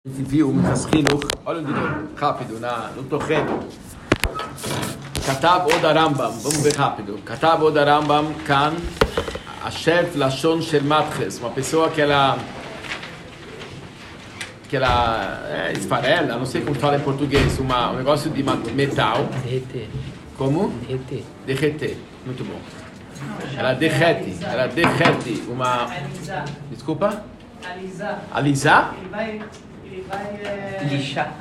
A gente viu um Hinuch, olha de novo, rápido, no Tochen. Katav Od Rambam, vamos ver rápido. Katav Od Rambam, Kan, Asher Lashon Shel Matches, uma pessoa que ela é esfarela, não sei como fala em português, um negócio de metal. Derreter. Como? Derreter, muito bom. Ela derrete uma... Desculpa? Alisar? Ele vai lixar.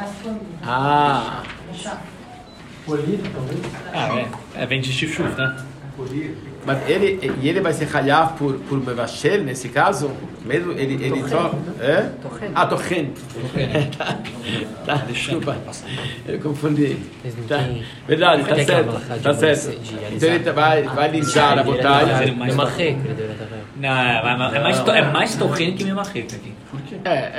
Ah. Polir, talvez. Vem de chifre, né? Polir. Mas ele vai ser Hayav por Mevashel, nesse caso? Mesmo ele só... É? Tochen. Tá, desculpa. Eu confundi. Tá. Verdade, tá certo. Então ele vai lijar a botagem. Não, é mais torrendo que memarreca aqui. Por quê?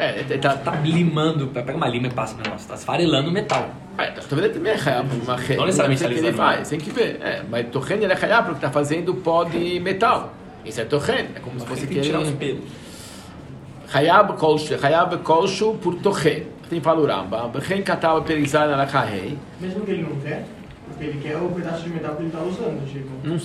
Tá limando, pega uma lima e passa o negócio. Tá esfarelando o metal. Talvez ele também é Hayav por Memarreca. Não necessariamente ele faz, tem que ver. Mas Tochen ele é Hayav porque tá fazendo pó de metal. Isso é Tochen. É como se fosse que tirar os pelos. Hayab Kolshu por Tochen. Tem fala o Rambam. Bechen Katav Perizar na Lakahei. Mesmo que ele não quer, porque ele quer o pedaço de metal que ele está usando, tipo. Não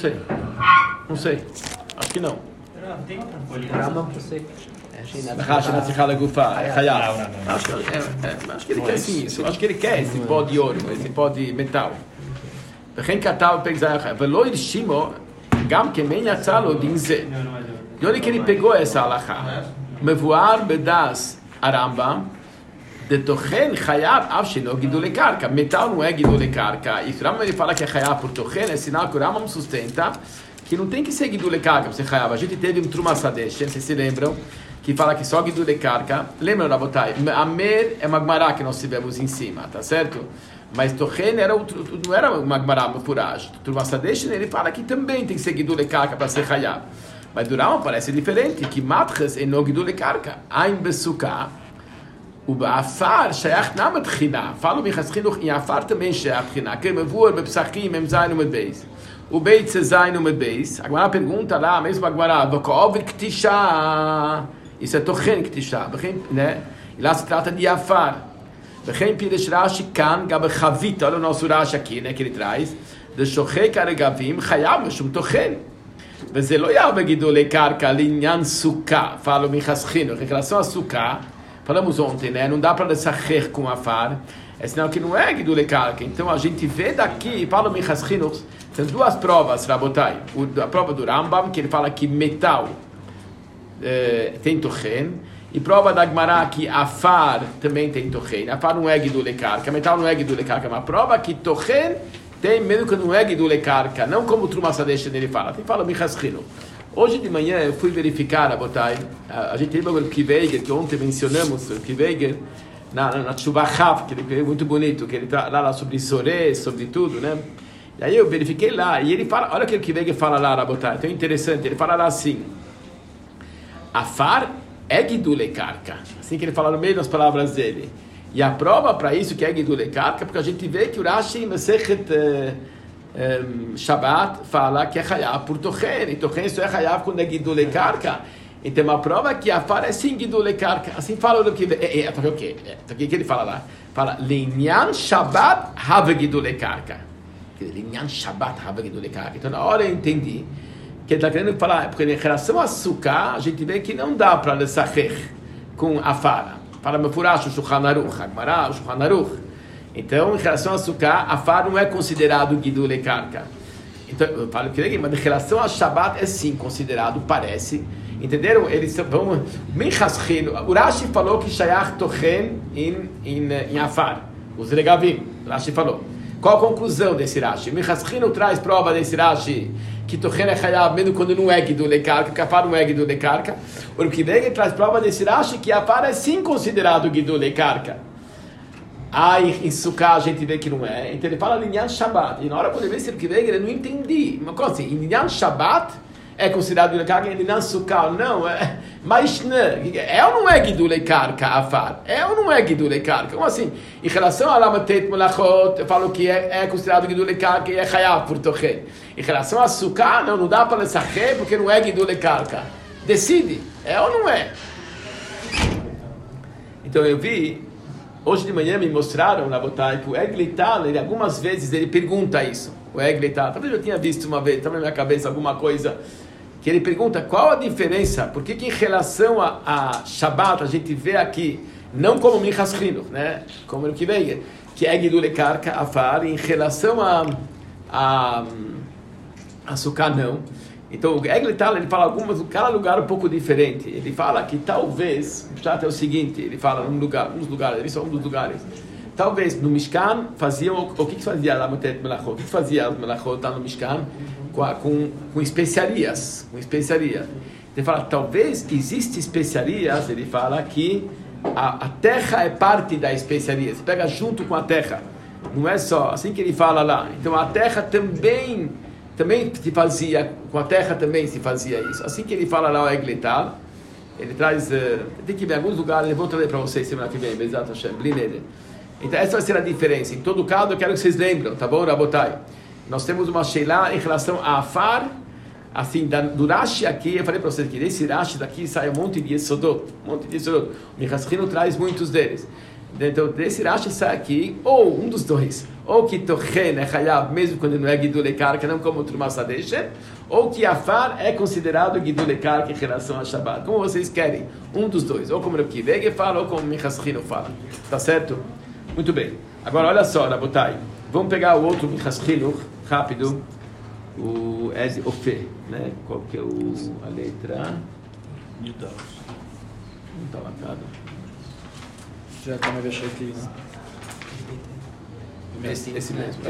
sei. Acho que não. Tem Rambam pra você. Racha na Tzichala Gufa. É Hayab. Acho que ele quer sim isso. Acho que ele quer esse pó de ouro, esse pó de metal. Bechen Katav Perizar na Lakahei. Velo Irshimo, Gam Kemen Yatzalo Dinze. De onde que ele pegou essa alahá? Mevuar bedas Arambam de Tochen Hayab Avshino Gidule Karka. Metal não é Gidule Karka. E o Rambam ele fala que é Hayab por Tochen, é sinal que o Rambam sustenta que não tem que ser Gidule Karka para ser Hayab. A gente teve um Truma Sadesh, vocês se lembram, que fala que só Gidule Karka. Lembram, Rabotai? Amer é Magmará que nós tivemos em cima, tá certo? Mas Tochen não era Magmará Mufuraj. Truma Sadesh ele fala que também tem que ser Gidule Karka para ser Hayab. Mas do Rambam parece diferente, que matches é no gidule karka, ein besuka, o ba'afar shayach na metchina, falo michas chinuch, em afar também shayach china, que mevur, bepsachim, zayin u'medbeis, o beit zayin u'medbeis, a Gemara pergunta lá, mesmo a Gemara, v'ko'ovid k'tisha, isso é tochen k'tisha, né? E lá se trata de afar, v'chein piresh Rashi kan, gabe chavita, olha o nosso Rashi aqui, né, que ele traz, de shochei karegavim, chayam, meshum tochen, וזה לא יהיה בגידולי קרקע לעניין סוכה, falo מיחסכינו, em relação a suká, falamos ontem, né? Não dá para לשחק com afar, é sinal que não é גידולי קרקע. Então a gente vê daqui, falo מיחסכינו, tem duas provas, Rabotai. A prova do Rambam, que ele fala que metal tem tochen, e prova da Gemara que afar também tem tochen. Afar não é גידולי קרקע, metal não é גידולי קרקע, mas a prova que tochen tem, mesmo que não é Gidule Karka, não como o Truma Sadesh ele fala, tem fala Michashchino. Hoje de manhã eu fui verificar, a gente lembra o Kiveiger, que ontem mencionamos, o Kiveiger, na Tshuvachav, que ele é muito bonito, que ele está lá sobre Soré, sobre tudo, né? E aí eu verifiquei lá, e ele fala, olha o que o Kiveiger fala lá, Rabotai, então é interessante, ele fala lá assim, Afar é Gidule Karka, assim que ele fala no meio das palavras dele. E a prova para isso que é Gidule Karka, porque a gente vê que o Rashi Masechet Shabbat fala que é Hayav por Tochen, e Tochen só é Hayav quando é Gidule Karka. Então a prova que a fala é sim Gidule Karka, assim fala o que o que ele fala lá? Fala Linyan Shabbat Have Gidule Karka. Linyan Shabbat Have Gidule Karka. Então na hora eu entendi que ele está querendo falar, porque em relação a Sukkah, a gente vê que não dá para lesachech com a fala. Fala Mefurash, o Shulchan Aruch, Agmará, o Shulchan Aruch. Então, em relação a Sukkah, afar não é considerado Gidule Karka. Então, eu falo que mas em relação a Shabbat é sim considerado, parece. Entenderam? Eles vão... O Rashi falou que Shayach Tochen em afar. Os Regavim, o Rashi falou. Qual a conclusão desse Rashi? Michaschino traz prova desse Rashi que Tochen é Hayav mesmo quando não é Gidule Karka, que afar não é Gidule Karka. O Kiveiger traz prova desse Rashi que afar é sim considerado Gidule Karka. Aí em Sukkah a gente vê que não é. Então ele fala Linyan Shabbat. E na hora quando ele vê esse Kiveiger eu não entendi. Mas como assim? Em Linyan Shabbat é considerado Gidule Karka, em Linyan Sukkah não é. Mas é ou não é Gidule Karka afar? É ou não é Gidule Karka? Como assim? Em relação a Lamatet Melachot, eu falo que é considerado Gidule Karka e é Hayav por Tochen. Em relação a Sukkah, não dá para lesachek porque não é Gidule Karka. Decide, é ou não é? Então eu vi, hoje de manhã me mostraram na Botai que o Eglital, ele algumas vezes ele pergunta isso. O Eglital, talvez eu tinha visto uma vez, estava na minha cabeça alguma coisa, que ele pergunta qual a diferença, por que em relação a Shabbat a gente vê aqui, não como Minchas Chinuch, né? Como o que vem, que é Gidulei Karka Afar, em relação a Sukkah não. Então o Eglital, ele fala cada lugar um pouco diferente. Ele fala que talvez, o chat é o seguinte, ele fala uns lugares, ele só um dos lugares. Talvez no Mishkan faziam, o que fazia lá no Melachot? O que fazia o Melachot lá no Mishkan? Com especiarias, Ele fala, talvez existem especiarias, ele fala que a terra é parte da especiaria, você pega junto com a terra, não é só, assim que ele fala lá. Então a terra também se fazia, com a terra também se fazia isso. Assim que ele fala lá o Eglital, ele traz, tem que ver alguns lugares, eu vou trazer para vocês semana que vem, Bezat Hashem, Blineder. Então essa vai ser a diferença. Em todo caso, eu quero que vocês lembram, tá bom, Rabotai? Nós temos uma Sheila em relação a Afar, assim, do Rashi aqui, eu falei para vocês que desse Rashi daqui sai um monte de Yesodot, O Minchas Chinuch traz muitos deles. Então, desse Rashi sai aqui, ou um dos dois, ou que Tochen é Hayav, mesmo quando não é Gidulei Karka, não como Truma Sadeshet, ou que Afar é considerado Gidulei Karka em relação a Shabbat. Como vocês querem, um dos dois, ou como o Rav Vege fala, ou como Minchas Chinuch fala. Tá certo? Muito bem. Agora, olha só, Rabotai. Vamos pegar o outro Minchas Chinuch, rápido. O Ez Ofe, né? Qual que é a letra? Não está marcado. Já está na versão aqui. Esse mesmo.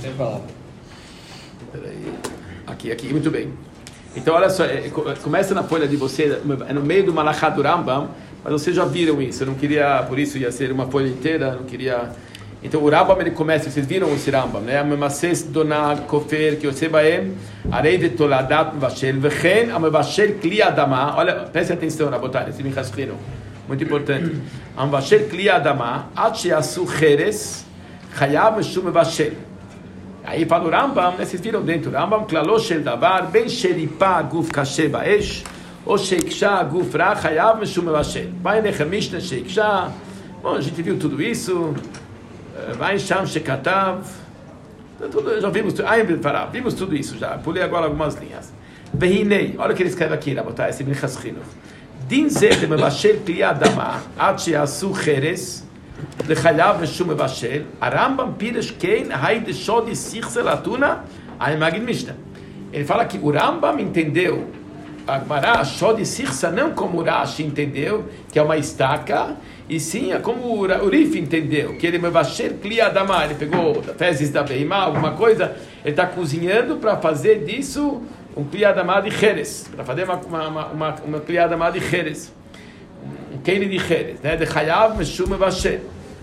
Peraí. Aqui, muito bem. Então, olha só, começa na folha de você, é no meio do Malachá do Rambam, mas vocês já viram isso, eu não queria, por isso ia ser uma folha inteira, não queria... Então o Rambam ele começa, vocês viram esse Rambam, né? Amemases dona kofer que yosebaem arei vetoladat mevashel vechen amevashel kli adama. Olha, preste atenção, Rabotai, esse Minchas Chinuch, muito importante. Amevashel kli adama ad sheyasu cheres chayav meshum mevashel. Aí fala o Rambam, né? Vocês viram dentro, Rambam klalo shel davar ben sheripa guf kashe baesh ou sheiksha guf ra chayav meshum mevashel. Vai nechemishna sheiksha. Bom, a gente viu tudo isso. Vai Sham Shekatav, já vimos tudo isso já, pulei agora algumas linhas. Vehinei, olha o que ele escreve aqui, Rabotai, esse Minchas Chinuch. Din zeh mevashel kli adama, ad sheyasu cheres, lechayav meshum mevashel, Arambam pirish kein haide shodi sichse latuna, aí Magid Mishnah. Ele fala que o Rambam entendeu a Gemara, shodi sichsa, não como o Rashi entendeu, que é uma estaca, e sim, é como o Rif entendeu, que ele mevasher kli adama, ele pegou fezes da beimá, alguma coisa, ele está cozinhando para fazer disso um kli adama de cheres, para fazer uma kli adama de cheres, um keili de cheres, né? De chayav meshum mevasher.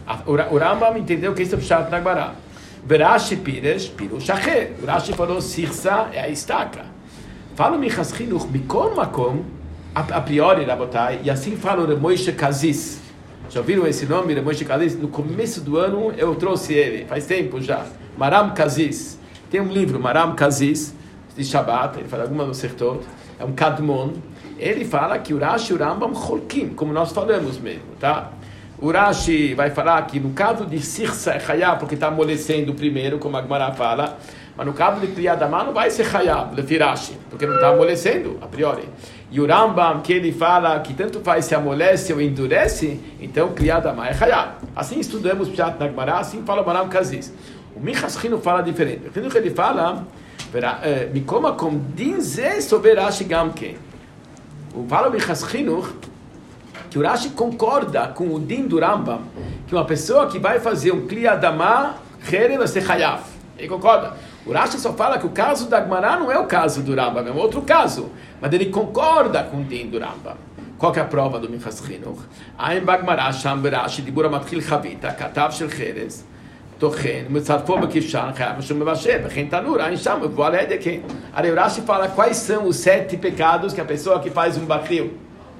O Rambam entendeu que isso é pshat na Gemara. Verashi pirush acher. O Rashi falou, sirsa é a estaca. Fala o Minchas Chinuch, mikol makom, a priori, Rabotai, e assim fala o Moshe Kazis. Já ouviram esse nome, Moshe Kazis? No começo do ano eu trouxe ele, faz tempo já. Maram Kazis. Tem um livro, Maram Kazis, de Shabbat, ele fala alguma no Sertot, é um Kadmon. Ele fala que o Rashi e o Rambam cholkim, como nós falamos mesmo, tá? O Rashi vai falar que no caso de Sirsa é Hayab, porque está amolecendo primeiro, como a Gemara fala, mas no caso de Kli Adama não vai ser Hayab, Lefirashi, porque não está amolecendo, a priori. E o Rambam, que ele fala que tanto faz se amolece ou endurece, então Kli Adama é Hayab. Assim estudamos Pshat na Gemara, assim fala o Maram Kazis. O Minchas Chinuch fala diferente. O que ele fala, Mikoma com dinze sobre Rashi Gamken. Fala o Minchas Chinuch, que o Rashi concorda com o din do Rambam, que uma pessoa que vai fazer um Kli Adama, Khere vai ser Hayav. Ele concorda? O Rashi só fala que o caso da Gemara não é o caso do Rambam, é um outro caso. Mas ele concorda com o din do Rambam. Qual que é a prova do Minchas Chinuch? Aim Bagmara Sham Berashi Dibura Matchil Chavita Katav Shel Cheres Tochen Mitzarfo Bekivshan Chayav Meshum Mevasher Bechen Tanur Ain Sham Voal Edeken. Aí o Rashi fala quais são os 7 pecados que a pessoa que faz um bakril.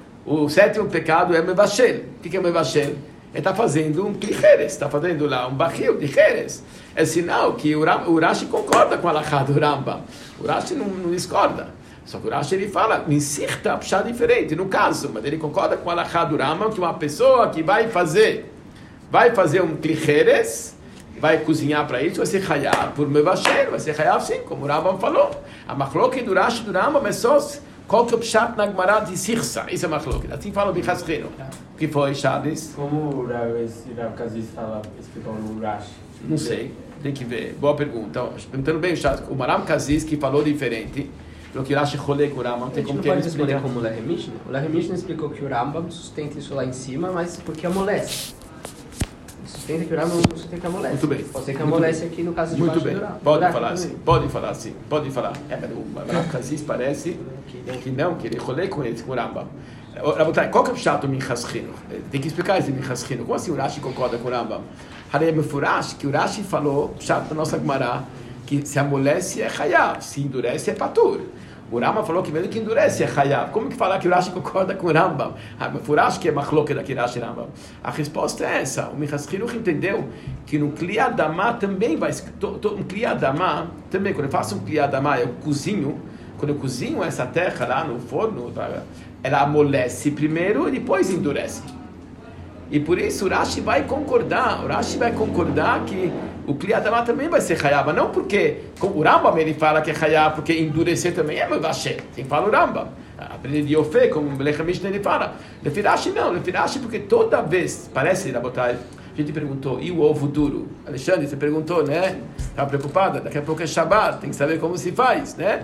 O 7º pecado é Mevasher. O que é Mevasher? Ele está fazendo um Klicheres, está fazendo lá um barril de Cheres. É sinal que o Rashi concorda com a Alachá do Rambam. O Rashi não discorda. Só que o Rashi ele fala, Minsirta Pshá diferente, no caso, mas ele concorda com a Halachá do Rambam, que uma pessoa que vai fazer um klicheres, vai cozinhar para isso, vai ser Hayav por Mevasher, vai ser Hayav sim, como o Rambam falou. A Machloket do Rashi do Rambam é só qual que é o Pshat na Gemara de Sirsa, isso é Machloket. Assim fala o Bichaschino. O que foi, Chaves? Como o Rav Kazis explicou no Rashi? Não sei, tem que ver. Boa pergunta. Perguntando bem, o Maram Kazis, que falou diferente, falou que o Rashi rolê com o Rambam, tem como que ele explicar. Como o Lehi Mishnah? O Lehi Mishnah explicou que o Rambam sustenta isso lá em cima, mas porque amolece. Sustenta que o Rambam não sustenta que amolece. Muito bem. Pode ser que amolece aqui no caso de muito bem. do Rambam. Pode falar assim, pode falar assim, pode falar. Mas o Maram Kazis parece que não, que ele rolê com ele, com o Rambam. Qual que é o chato do Minchas Chinuch? Tem que explicar esse Minchas Chinuch. Como assim o Rashi concorda com o Rambam? Harei Mefurash, que o Rashi falou, chato da nossa Gemara, que se amolece é Hayav, se endurece é Patur. O Rambam falou que mesmo que endurece é Hayav. Como que falar que o Rashi concorda com o Rambam? Mefurash que é Machloket daqui Rashi Rambam. A resposta é essa. O Minchas Chinuch entendeu que no Kli Adamah também vai... Um Kli Adamah, também, quando eu faço um Kli Adamah, eu cozinho. Quando eu cozinho essa terra lá no forno, ela amolece primeiro e depois endurece. E por isso o Rashi vai concordar que o Kli Adamah também vai ser Hayav, não porque, como o Rambam ele fala que é Hayav, porque endurecer também é Mevasher, assim fala o Rambam. Aprende de Yofé, como o Lecha Mishnah ele fala. Lefi Rashi não, Lefi Rashi porque toda vez, parece, Rabotai, a gente perguntou, e o ovo duro? Alexandre, você perguntou, né? Estava preocupada? Daqui a pouco é Shabbat, tem que saber como se faz, né?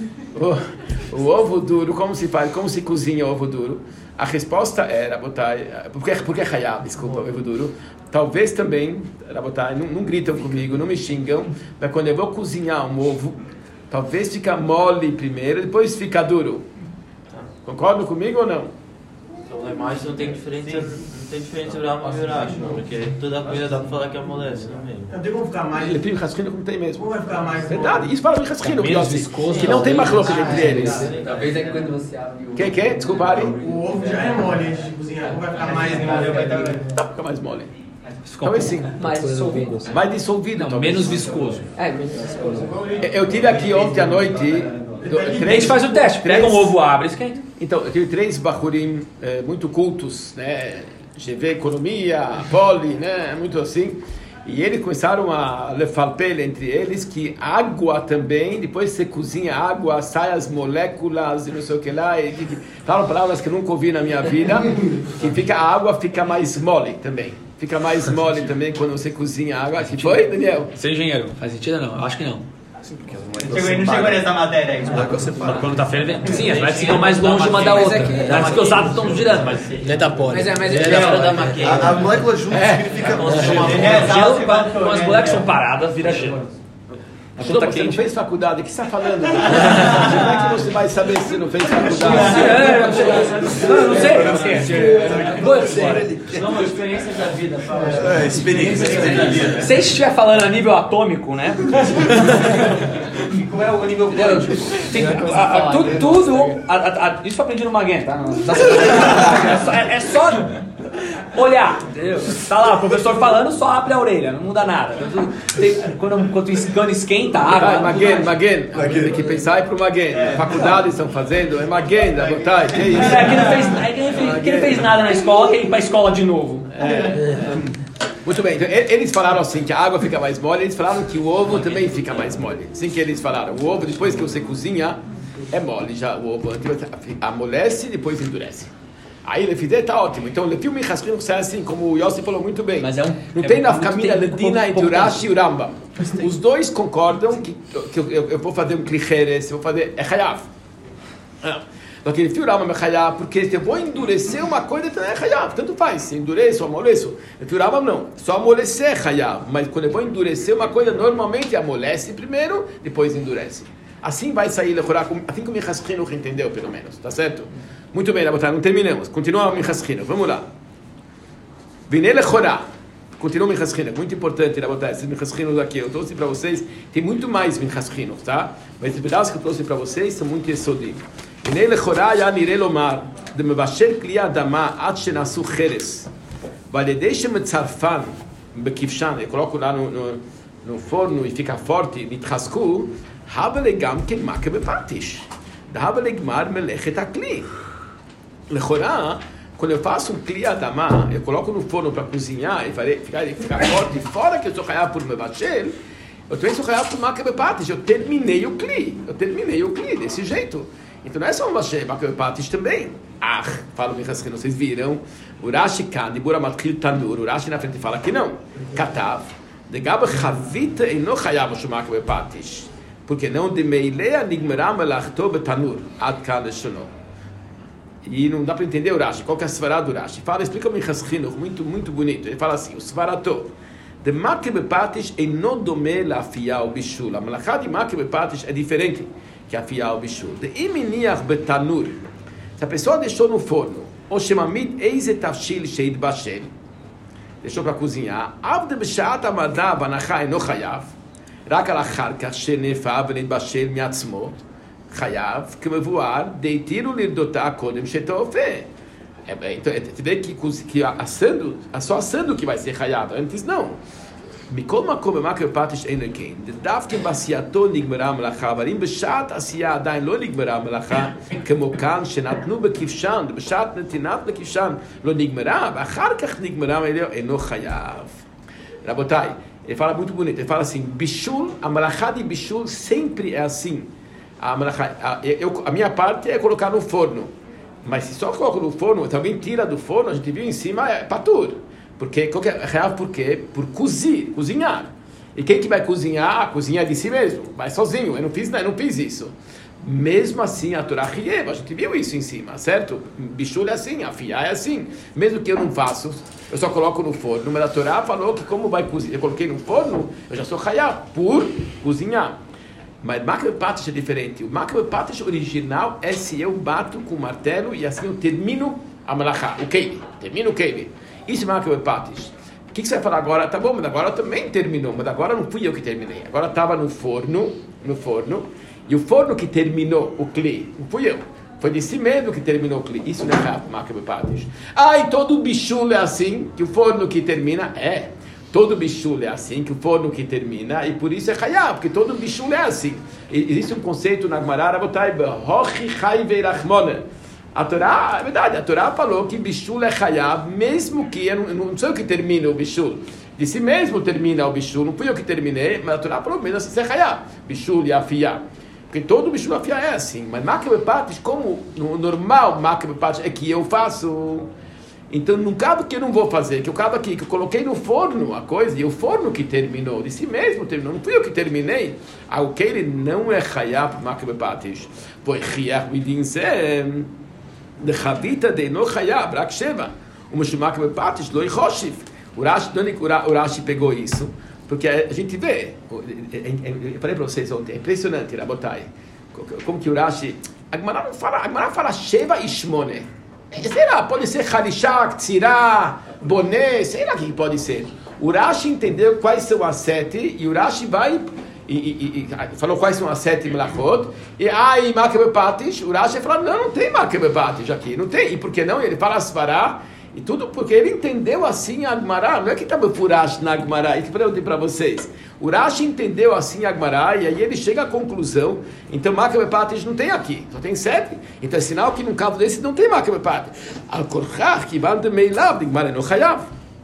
O ovo duro, como se faz? Como se cozinha o ovo duro? A resposta é, Rabotai, porque é Hayav, desculpa, o ovo duro. Talvez também, Rabotai, não gritam comigo, não me xingam, mas quando eu vou cozinhar um ovo, talvez fica mole primeiro, depois fica duro. Concordam comigo ou não? Mas não tem diferença do Rambam e o Rashi, porque toda coisa dá pra falar que amolece, não é mesmo? Não tem como ficar mais... Ele tem o Rasquino como tem mesmo. Como vai ficar mais... Verdade, isso fala o Rasquino, que não tem machloket entre eles. Talvez é que quando você abre o... Quem? Desculpa, Ari. O ovo já é mole antes de cozinhar, como vai ficar mais mole? Não, fica mais mole. Talvez sim. Mais dissolvido. Mais dissolvido. Não, menos viscoso. Menos viscoso. Eu tive aqui ontem à noite... A gente faz o teste, pega um ovo, abre, esquenta. Então, eu tive 3 bachurim muito cultos, né? GV, economia, poli, né? Muito assim. E eles começaram a lefalpel entre eles que água também, depois você cozinha água, sai as moléculas e não sei o que lá. Falam palavras que eu nunca ouvi na minha vida, que a água fica mais mole também. Fica mais mole também quando você cozinha a água. Que foi, Daniel? Você é engenheiro, faz sentido ou não? Acho que não. Não chegou nessa matéria aí. Quando tá fervendo. Sim, as moléculas ficam mais longe uma da outra. Parece que os átomos estão girando, mas... Mas As moléculas juntas significa... Quando as moléculas são paradas, vira gelo. Você não fez faculdade, o que você está falando? Como é que você vai saber se não fez faculdade? Não sei. Não, experiências da vida. Experiências da vida. Se estiver falando a nível atômico, né? Como é o nível quântico? Isso eu aprendi no Maguen, tá? É só olhar, entendeu? Tá lá, o professor falando, só abre a orelha, não muda nada. Quando o esquenta a água... Maguen, tem que pensar pro Maguen. Faculdade estão fazendo, é Maguen, da vontade, que é isso? Que ele fez nada na escola, que ele ir pra escola de novo. Muito bem, então, eles falaram assim que a água fica mais mole, eles falaram que o ovo também fica mais mole. Assim que eles falaram, o ovo depois que você cozinha, é mole já, o ovo amolece e depois endurece. Aí ele fizer, tá ótimo. Então, o filme Rasquino é assim, como o Yossi falou muito bem. Mas não tem na família Ledina entre o Rashi e o Rambam. Os dois concordam que eu vou fazer um klicheres, eu vou fazer Hayav. Aquele fio Rambam é Hayav, porque se eu vou endurecer uma coisa, então é Hayav. Tanto faz, se endureço ou amoleço. O fio Rambam não, só amolecer é Hayav. Mas quando eu vou endurecer uma coisa, normalmente amolece primeiro, depois endurece. Assim vai sair, assim como o Minchas Chinuch entendeu, pelo menos, tá certo? Muito bem, Rabotai, não terminamos. Continua o Minchas Chinuch, vamos lá. Vinei lechorá. Continua o Minchas Chinuch, muito importante, Rabotai, esses Minchas Chinuch aqui. Eu trouxe para vocês, tem muito mais Minchas Chinuch, tá? Mas esses pedaços que eu trouxe para vocês são muito esodim. Vinei lechorá ya nirei lomar, de mevasher kli adama ad shenasu cheres. Valedei shemetzarfan bekivshan, eu coloco lá no forno e fica forte, nitrasku, habele gam ken make bepatish. Dava legmar melechet akli. Lechorá, quando eu faço um kli adamá, eu coloco no forno para cozinhar e ficar forte, fora que eu sou chayá por mevashel, eu também sou chayá por makebepatish. Eu terminei o kli desse jeito. Então não é só um makebepatish também. Fala o Michaschino, vocês viram? O Rashi kan, Dibura matkil tanur, o Rashi na frente fala que não. Katav, degaba chavita e no chayá por makebepatish. Porque não de meilea nigmerá melachto betanur, ad kan leshono. E não dá para entender o Rashi. Qual que é a svará do Rashi? Explica o Michaschino, muito bonito. Ele fala assim, o svarato. De makebepatish eno dome la afiyah o bishul. A melachá de makebepatish é diferente que a afiyah o bishul. De iminiach betanur. Se a pessoa deixou no forno, ou shemamid eize tafshil sheid bashel, deixou para cozinhar, avde b'shat amadá banachá eno chayav, rak al achar kach shenefa v'nid bashel miatzmot, chayav, כמבואר, deitiru lirdotá kodem shetofé. Então, você vê que assando, só assando que vai ser chayav, antes não. מכל מקום במקבפטיש אין כן, דווקא בעשייתו נגמרה המלאכה, אבל אם בשעת עשייה עדיין לא נגמרה המלאכה, כמו כאן שנתנו בכבשן, בשעת נתינת לכבשן לא נגמרה, ואחר כך נגמרה, אינו חייב. רבותיי, ele fala muito bonito, ele fala assim, bichul, a malachá de bichul sempre é assim. A minha parte é colocar no forno, mas se só coloco no forno, também tira do forno, a gente viu em cima, é patur. Porque, por quê? Por cozinhar. E quem que vai cozinhar? Cozinha de si mesmo, vai sozinho. Eu não fiz isso. Mesmo assim, a Torá Chiev, a gente viu isso em cima, certo? Bichul é assim, afiar é assim. Mesmo que eu não faço, eu só coloco no forno. Mas a Torá falou que como vai cozinhar, eu coloquei no forno, eu já sou chayav por cozinhar. Mas o makebepatish é diferente. O makebepatish original é se eu bato com o martelo e assim eu termino a malachá, o keili. Termino o keili. Isso é makebepatish. O que você vai falar agora? Tá bom, mas agora também terminou. Mas agora não fui eu que terminei. Agora estava no forno. E o forno que terminou o kli, não fui eu. Foi de si mesmo que terminou o kli. Isso não é makebepatish. E todo bichul é assim, que o forno que termina é. Todo bichul é assim, que o forno que termina, e por isso é chayav, porque todo bichul é assim. Existe um conceito na Gemara, Rabotai, Hochi Chai Veirachmone. A Torá, é verdade, a Torá falou que bichul é chayav, mesmo que eu não sou eu que termino o bichul. De si mesmo termina o bichul, não fui eu que terminei, mas a Torá falou mesmo assim, é chayav, bichul e afiyah. Porque todo bichul e afiyah é assim. Mas makebepatish, como no normal makebepatish é que eu faço, então não cabe que eu não vou fazer, que eu cabe aqui, que eu coloquei no forno a coisa, e o forno que terminou, de si mesmo terminou, não fui eu que terminei. O que ele não é chayav makebepatish. Foi chiach midinzem. De chavita de no chayav, rak sheva. O Moshimak Bepatish lo ichoshiv. O Rashi pegou isso, porque a gente vê, eu falei para vocês ontem, é impressionante, Rabotai, como que o Rashi, a Gemara fala sheva e shmone. Será? Pode ser Harishak, Tzirá, Boné, sei lá o que pode ser. O Rashi entendeu quais são as 7, e o Rashi vai e falou quais são as 7 melachot, e makebepatish, o Rashi falou, não tem makebepatish aqui, não tem, e por que não? Ele fala asvará, e tudo porque ele entendeu assim a Gemara, não é que estava furash na Gemara, isso que eu digo para vocês, o Rashi entendeu assim a Gemara, e aí ele chega à conclusão, então makebepatish não tem aqui, só tem 7, então é sinal que num caso desse não tem makebepatish, al-korchach, que van de meilav, de Gemara no chayav,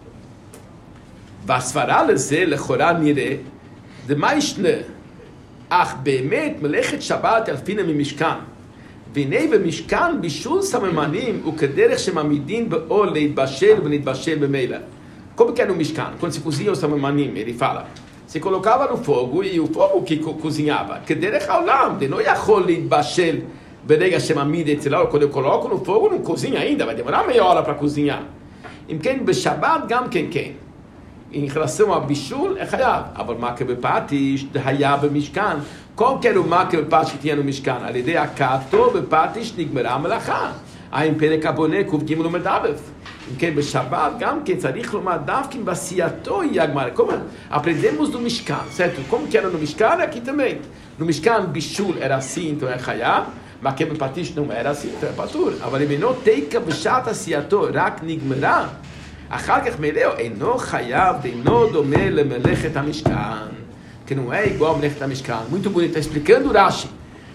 vasvará leze lechorá nire, de maishne, ach beemet melechet Shabbat alfina mimishkan, והנה במשכן בישול סממנים וכדרך שמעמידים באור להתבשל ונתבשל במילא. Como que era no Mishkan? Quando se cozinha o samamanim, ele fala, se colocava no fogo e o fogo que cozinhava, כדרך העולם, de não יכול להתבשל ברגע שמעמיד אצלו, quando eu coloco no fogo não cozinha ainda, vai demorar meia hora para cozinhar. אם כן, בשבת גם כן. Em relação a bichul, é chayav. Aber makebepatish, היה במשכן. Qual que era o makebepatish que tinha no Mishkan? על ידי הקעתו בפטיש נגמרה המלאכה. עם פרק הבונה, קוף ג' לומד א'. אם כן, בשבת גם כן צריך לומר דווקא בעשייתו היא הגמרא. Como aprendemos do Mishkan, certo? Como que era no Mishkan? Aqui também. No Mishkan, bichul era assim, então é chayav. makebepatish não era assim, então é patur. אבל אם אינו תקע בשעת עשייתו, רק נגמרה. אחר כך מלאו, אינו חייב, אינו דומה למלאכת המשכן. Que não é igual a מלאכת המשכן. Muito bonito, está explicando o Rashi.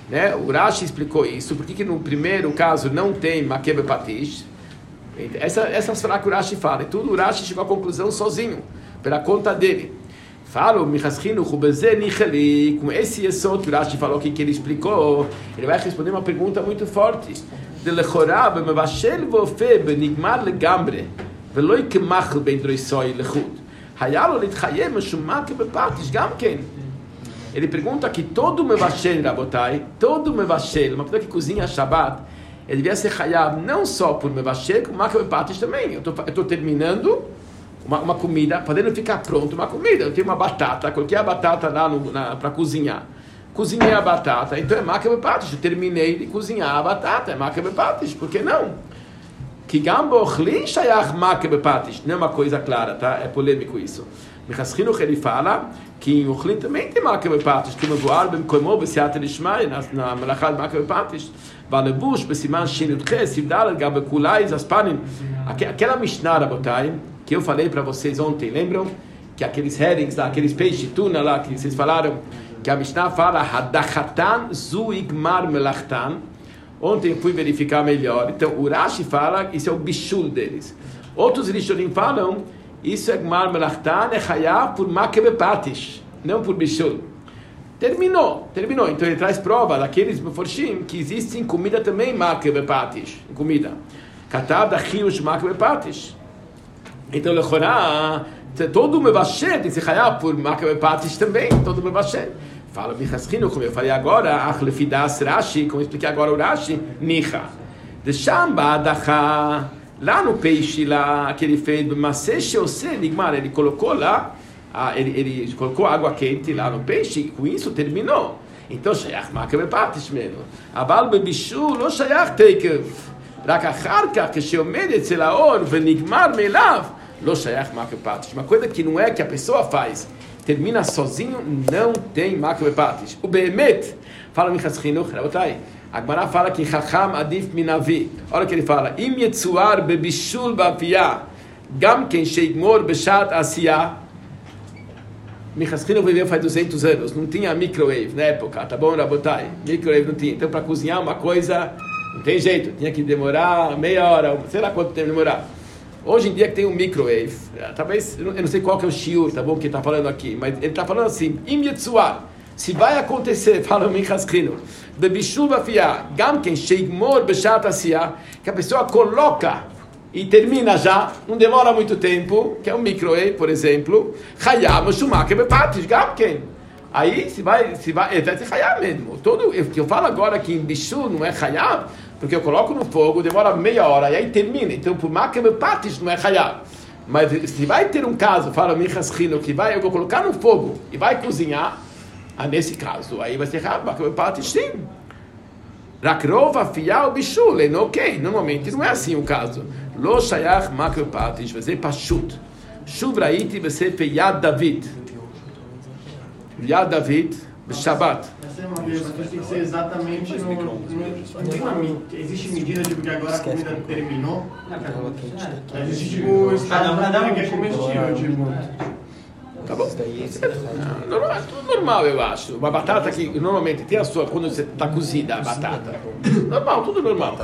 Né? O Rashi explicou isso. Por que no primeiro caso não tem Makeh Bepatish? Essas frases que o Rashi fala. E tudo o Rashi chegou à conclusão sozinho, pela conta dele. Fala o Michaschinu Chubezé Nicheli, com esse Yesod que o Rashi falou que ele explicou, ele vai responder uma pergunta muito forte. De lechorá b'mevashel v'ofeh b'nigmar legambre v'lo yikmach ben droisoi lechut hayalo litchayem meshumak bepatish gam ken. Ele pergunta que todo mevashel, Rabotai, todo mevashel, uma pessoa que cozinha Shabbat, ele devia ser hayab não só por mevashel, como mak bepatish também. Eu estou terminando uma comida, podendo ficar pronto uma comida. Eu tenho uma batata, coloquei a batata lá para cozinhar. Cozinhei a batata, então é Makeh Bepatish. Eu terminei de cozinhar a batata, é Makeh Bepatish. Por que não? Que Gambo Ochlin Shayach Makeh Bepatish. Não é uma coisa clara, tá? É polêmico isso. Michaschinu ele fala que em Ochlin também tem Makeh Bepatish. Que Mevoar Bemkoimo Besiat Lishmai, na Melachad Makeh Bepatish. Valebush, Besiman Shinut Ches, Sivdal, Gabekulai, Zaspanim. Aquela Mishnah, Rabotai, que eu falei para vocês ontem, lembram? Que aqueles herrings lá, aqueles peixes, tuna lá, que vocês falaram, que a Mishnah fala, Hadachatan zu igmar melachtan. Ontem eu fui verificar melhor. Então, o Rashi fala, isso é o bishul deles. Outros rishonim falam, isso é igmar melachtan, é chayav por Makeh Bepatish, não por bishul. Terminou. Então ele traz prova daqueles meforshim que existe em comida também Makeh Bepatish, em comida. Katav da chiyush Makeh Bepatish. Então, lechorá, todo mevashel tem que ser chayav por Makeh Bepatish também, todo mevashel. Fala Michaschinu, como eu falei agora, Achlefidas Rashi, como eu expliquei agora o Rashi, Nicha. De Shamba Adacha, lá no peixe lá que ele fez, ele colocou lá, ele colocou água quente lá no peixe, e com isso terminou. Então, Shayach Makeh Bepatish mesmo. Abal Bebishul, לא שייך תקף. רק אחר כך, כשעומד אצל האור ונגמר מאליו, לא שייך Makeh Bepatish. Uma coisa que não é que a pessoa faz, termina sozinho, não tem Makeh Bepatish. O Behemet, fala Michaschinu, Rabotai, a Gemara fala que Chacham adif minavi. Olha o que ele fala, Im yetzuar bebishul ba'afiyah, gam ken sheigmor beshat asiyah. Michaschinu viveu faz 200 anos, não tinha microwave na época, tá bom, Rabotai? Microwave não tinha. Então, para cozinhar uma coisa, não tem jeito, tinha que demorar meia hora, sei lá quanto tempo demorar. Hoje em dia que tem um microwave, talvez, eu não sei qual que é o shiur, tá bom, que ele está falando aqui, mas ele está falando assim, Im yetzuar, se vai acontecer, fala o Michaschinu, bebishul ba'afiyah, gam ken sheigmor beshat asiyah, que a pessoa coloca e termina já, não demora muito tempo, que é um microwave, por exemplo, chayav Makeh Bepatish, gam ken. Aí, se vai, ele vai ser chayav mesmo. O que eu falo agora que em bishul não é chayav, porque eu coloco no fogo, demora meia hora, e aí termina. Então, por Makeh Bepatish não é chayav. Mas se vai ter um caso, fala o Michaschinu, que eu vou colocar no fogo e vai cozinhar, nesse caso, aí vai ser chayav, Makeh Bepatish sim. Rakrov afiyah o bishul, ok. Normalmente não é assim o caso. Lo shayach Makeh Bepatish, vai ser pashut. Shuv raiti vai ser Yad David. Yad David, Shabbat. Mas tem que ser exatamente existe medida de porque agora a comida terminou? Existe tipo cada que é comestível, tipo. Tá bom? É tudo normal, eu acho. Uma batata que normalmente tem a sua, quando você está cozida a batata. Normal, tudo normal.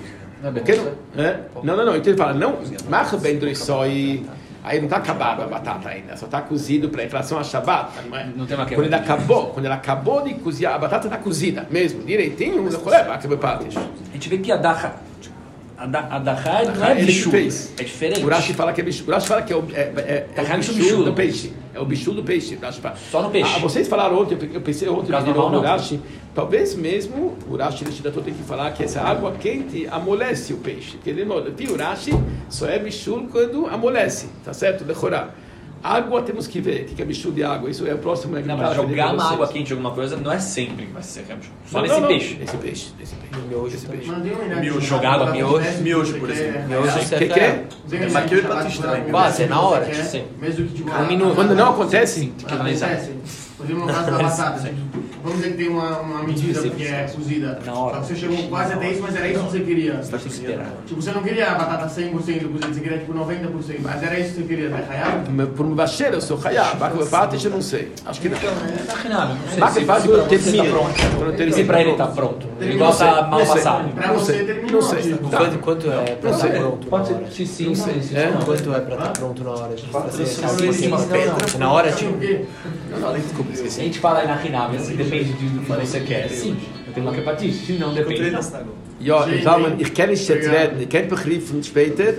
Não. Então ele fala, não, Mach ben droisoi. Aí não está acabada a batata ainda, só está cozido para inflação a Shabbat. Não tem uma quando ela acabou de cozinhar, a batata está cozida mesmo, direitinho, a gente vê que a Dacha não é bicho, é diferente. O Rashi fala que é bicho, o Rashi fala que é o bicho do peixe. É o bicho do peixe. Só no peixe. Vocês falaram ontem, eu pensei ontem, no Rashi, talvez mesmo o Rashi tem que falar que essa água quente amolece o peixe. Porque o Rashi só é bicho quando amolece, tá certo? Decorar. Água temos que ver, o que é bicho de água, isso é o próximo. Não, mas jogar uma água quente em alguma coisa não é sempre que vai ser bicho. Só nesse peixe. Esse peixe. Miojo. Jogar água, miojo, por exemplo. Miojo, o que é? Makeh Bepatish também. Quase, é na hora. Mesmo que Um minuto. Quando não acontece? Por exemplo, no caso da batata, vamos dizer que tem uma medida que é cozida. Só que você chegou quase até isso, mas era isso que você queria. Você vai ter que esperar. Tipo, você não queria a batata 100% cozida, você queria tipo 90%, mas era isso que você queria, né? Hayab? Por um bacheiro, eu sou Hayab. Maca bepatish, eu não sei. Acho que não. Na Rinaldo, não sei. Maca bepatish, quando termina. Se pra ele tá pronto. Igual tá mal passado. Pra você terminou. Não sei. Quanto é pra estar pronto? Pode ser sim, sim. Quanto é pra estar pronto na hora? Na hora, tipo... Desculpa, esqueci. A gente fala aí na Rinaldo, assim, depende do que você quer. Sim, eu tenho uma hepatite, se não depende. Ja, ich kann nicht jetzt reden, ich kann begreifen später.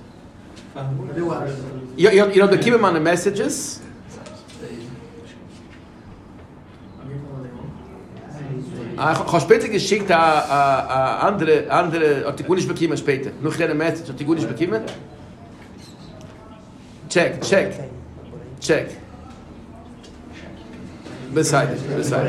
You know, the keep meine messages. Ich habe später geschickt andere Artikulisch bekommen später. Noch eine Message, Artikulisch bekommen. Check. Beside.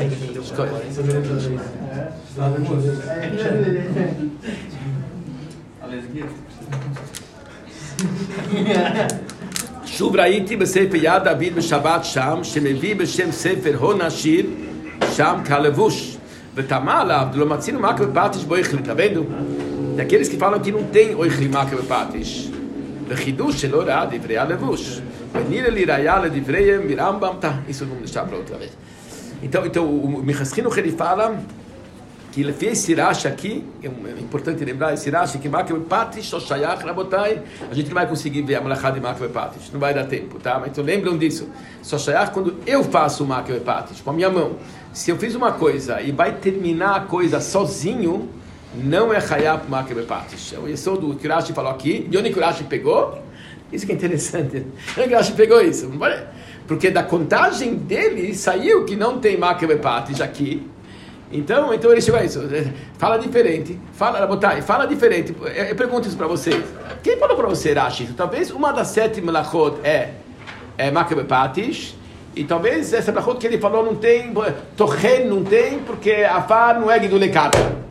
שוב ראיתי בספר יד דוד בשבת שם, שמביא בשם ספר הון עשיר, שם כלבוש. ותמה עליו, לא מצינו מקה בפטיש בו איכלי, תבנו. daqueles que falam que não tem oichli makeh bepatish. Vechidush שלא ראה דברי הלבוש. ונראה לי ראיה לדבריהם מרמב"ם, isso vamos deixar para outra vez. Então o Minchas Chinuch ele fala que ele fez esse Rashi aqui, é importante lembrar esse Rashi, que makeh bepatish só shayach rabotai, a gente não vai conseguir ver a malachá de makeh bepatish, não vai dar tempo, tá? Mas então lembram disso, só shayach quando eu faço o makeh bepatish, com a minha mão. Se eu fiz uma coisa e vai terminar a coisa sozinho, não é Hayab Makeh Bepatish. O Yesod do que o Rashi falou aqui, de onde que o Rashi pegou? Isso que é interessante. Onde que o Rashi pegou isso? Porque da contagem dele saiu que não tem Makeh Bepatish aqui. Então ele chegou a isso. Fala diferente. Fala diferente. Eu pergunto isso para vocês. Quem falou para você, Rashi? Talvez uma das 7 melachot é Makeh Bepatish. E talvez essa melachot que ele falou não tem, Tochen não tem, porque Afar não é Gidulei Karka.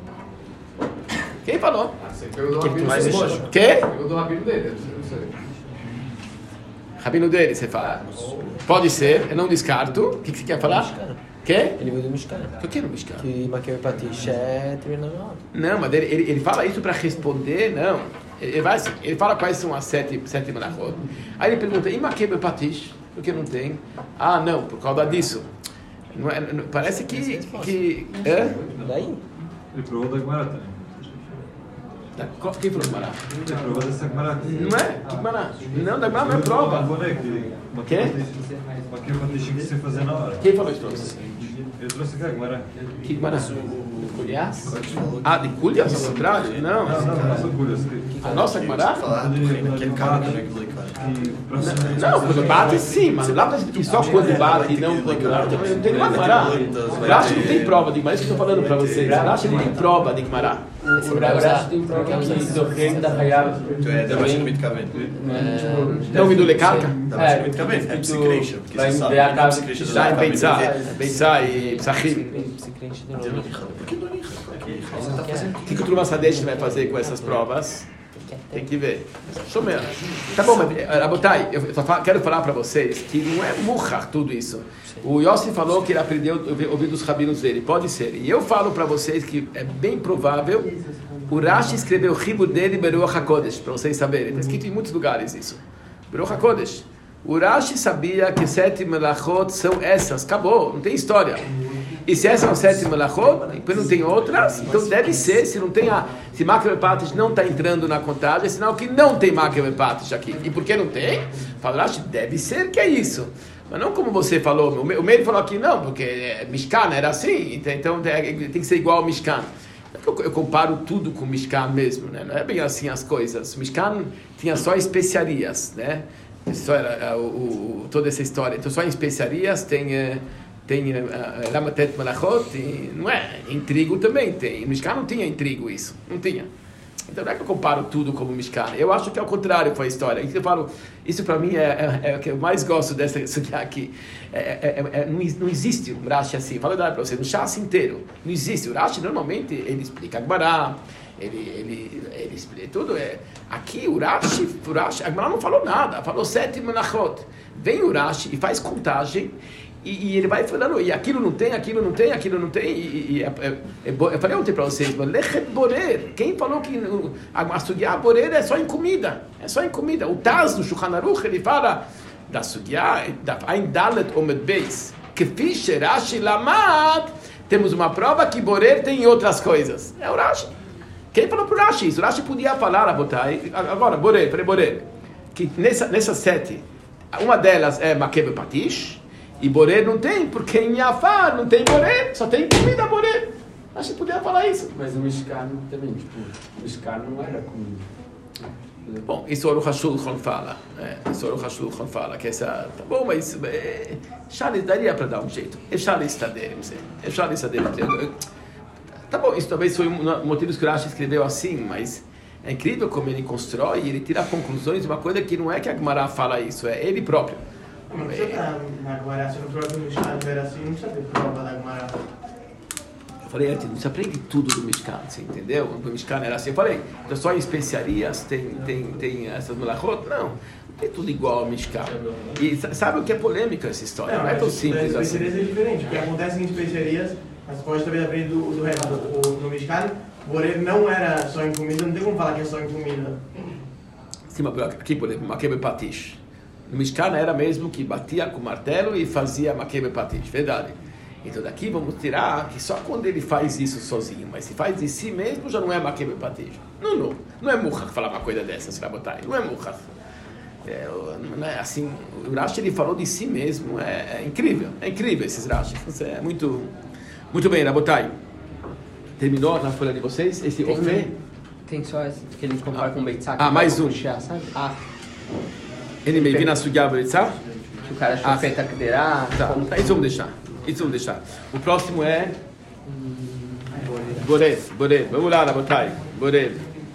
Quem falou? Você perguntou o rabino dele. Quê? Perguntou o rabino dele, não sei. Rabino dele, você fala. Pode ser, eu não descarto. O que você quer falar? Quê? Ele veio do Mishkan. O que é no Mishkan? Que Makeh Bepatish é terminando na hora. Não, mas ele fala isso para responder, não. Ele vai assim, ele fala quais são as 7 melachot. Aí ele pergunta, e Makeh Bepatish? Por que não tem? Ah, não, por causa disso. Não, parece que Daí? Ele provou da Gemara também. Quem falou Gemara? Ele provou dessa Gemara. Não é? Gemara. Não, da Gemara não é prova. Quê? Makeh Bepatish tinha que se fazer na hora. Quem falou isso para você? Eu trouxe aqui a Gemara. Que Gemara? Ah, de Kulhas? Ao contrário? Não. Não, são Kulhas. A nossa Gemara? Aquele cara também que Não, quando bate sim, mas lá que só quando bate e não quando bate. Não tem nenhuma Gemara. Rashi não tem prova de Gemara, isso que eu estou falando para vocês. Rashi não tem prova de Gemara. O Rashi tem prova que do reino da Hayab. Não ouvindo Lekarka? Vai ver a casa. Já em Beitzá e Psachim. O que o Truma Sadesh vai fazer com essas provas? Tem que ver. Shomer. Tá bom, mas Rabotai, eu quero falar para vocês que não é murra tudo isso. O Yossi falou que ele aprendeu a ouvir dos rabinos dele. Pode ser. E eu falo para vocês que é bem provável. O Rashi escreveu o ribo dele Beruach HaKodesh, para vocês saberem. Está escrito em muitos lugares isso. Beruach HaKodesh. O Rashi sabia que 7 melachot são essas. Acabou, não tem história. E se essas são 7 melachot, depois não tem outras, então deve ser, se não tem se Makeh Bepatish não está entrando na contagem, é sinal que não tem Makeh Bepatish aqui. E por que não tem? Fala, Rashi, deve ser que é isso. Mas não como você falou, o Meir falou aqui, não, porque Mishkan era assim, então tem que ser igual ao Mishkan. Eu comparo tudo com Mishkan mesmo, né? Não é bem assim as coisas. Mishkan tinha só especiarias, né? Só era toda essa história. Então só em especiarias tem Ramatet Malachot, não é? Em trigo também tem. Em Mishkan não tinha em trigo isso, não tinha. Então não é que eu comparo tudo como Mishkan. Eu acho que ao contrário foi a história. Isso eu falo, isso para mim é o que eu mais gosto dessa aqui. Não existe um Rashi assim. Fala para você, no Shas inteiro não existe. O Rashi normalmente ele explica a Gemara, ele explica tudo. Aqui o Rashi, a Gemara não falou nada. Falou 7 melachot. Vem o Rashi e faz contagem. E ele vai falando, e aquilo não tem, eu falei ontem para vocês, lechet borer, quem falou que a sugiá borer é só em comida, o Taz do Shulchan Aruch, ele fala da sugiá, da Ain Dalet Omed Beis, que Fischer, Rashi, Lamad, temos uma prova que borer tem em outras coisas, é o Rashi. Quem falou para o Rashi isso? O Rashi podia falar, Rabotai, agora, borer, que nessas 7, uma delas é Makebe Patish, e borer não tem, porque em Afar não tem borer, só tem comida borer. Acho que podia falar isso. Mas o Mishkan também, tipo, o Mishkan não era comida. Bom, isso o Aruch HaShulchan fala. Isso o Aruch HaShulchan fala, que essa... Tá bom, mas... Charles, daria para dar um jeito. Charles está dele. Tá bom, isso talvez foi um motivo que o Rashi escreveu assim, mas é incrível como ele constrói e ele tira conclusões de uma coisa que não é que a Gemara fala isso, é ele próprio. Não precisa estar na Gemara, se no próprio Mishkan era assim, não precisa ter prova da Gemara. Eu falei antes, não se aprende tudo do Mishkan, você entendeu? O Mishkan era assim, eu falei, então só em especiarias tem essas melachot? Não tem tudo igual ao Mishkan. E sabe o que é polêmica essa história? Não é tão simples assim. Especiarias é diferente, o que acontece em especiarias, mas pode também aprender do resto. No Mishkan, borer não era só em comida, não tem como falar que é só em comida. Sim, mas aqui, por exemplo, Makebe Patish. No Mishkan era mesmo que batia com martelo e fazia Makebe Patish, verdade. Então daqui vamos tirar que só quando ele faz isso sozinho, mas se faz de si mesmo já não é Makebe Patish. Não é Muchach falar uma coisa dessa, Rabotai, não é Muchach. Não é assim, o Rashi ele falou de si mesmo, é incrível esses Rashis, é muito bem, Rabotai. Terminou na folha de vocês esse Ofé? Tem só esse que ele compara com o Beitzak. Mais um. Sabe? Ele me viu na Sugya Beitzak? Que o cara achou que tá Kederá. Tá, isso vamos deixar. O próximo é Borer. Vamos lá, Rabotai. Borer.